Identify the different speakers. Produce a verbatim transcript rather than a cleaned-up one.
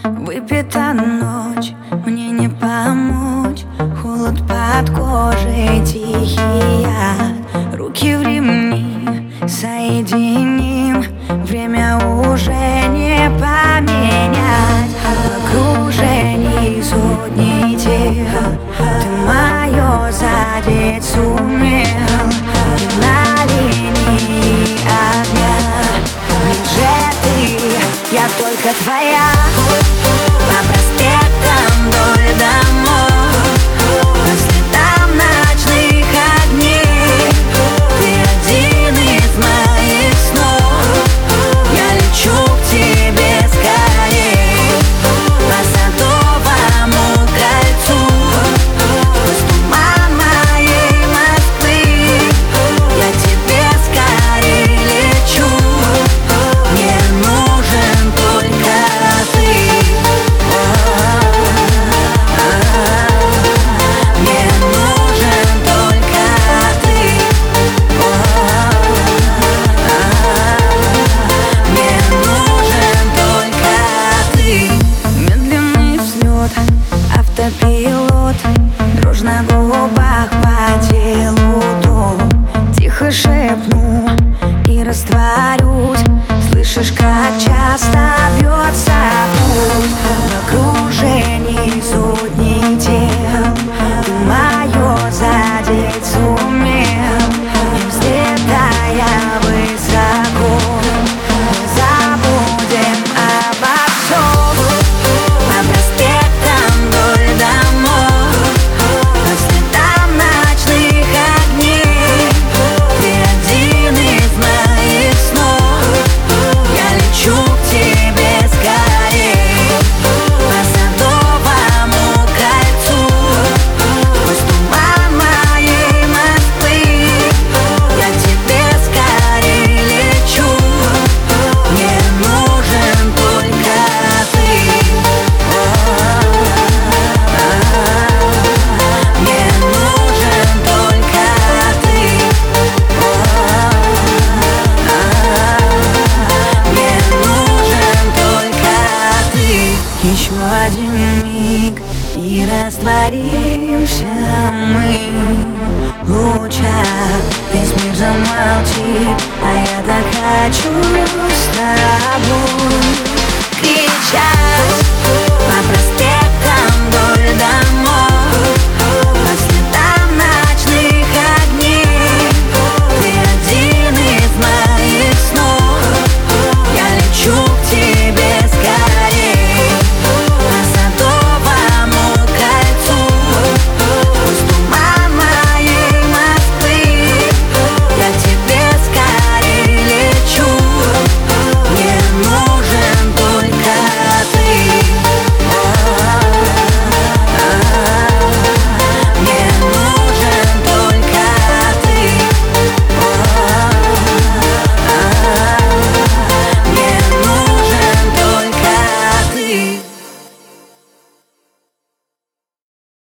Speaker 1: Выпита ночь, мне не помочь. Холод под кожей, тихий яд. Руки в ремни, соединим. Время уже не поменять. В окружении сотни тел ты мое задеть сумел. Ты на линии огня, ведь же ты, я только твоя. По проспектам вдоль домов, по следам ночных огней. Ты один из моих снов. Я лечу к тебе скорей. По Садовому кольцу, сквозь туман моей Москвы. Я тебе скорей лечу. Мне нужен только ты. Мне нужен только ты. Мне нужен только ты. Медленный взлет, автопилот, дрожь на губах, по телу дом. Тихо шепну и растворюсь. Слышишь, как часто бьется пульс. В окружении сотни тел ты мое задеть сумел. Не взлетая высоко, мы забудем обо всем. По проспектам вдоль домов, по следам ночных огней. Ты один из моих снов. Я лечу к тебе скорей. По Садовому кольцу, сквозь туман моей Москвы. Я тебе скорей лечу. Мне нужен только ты. Мне нужен только ты. Мне нужен только ты. Еще один миг и растворимся мы в лучах. Весь мир замолчит, а я так хочу с тобой.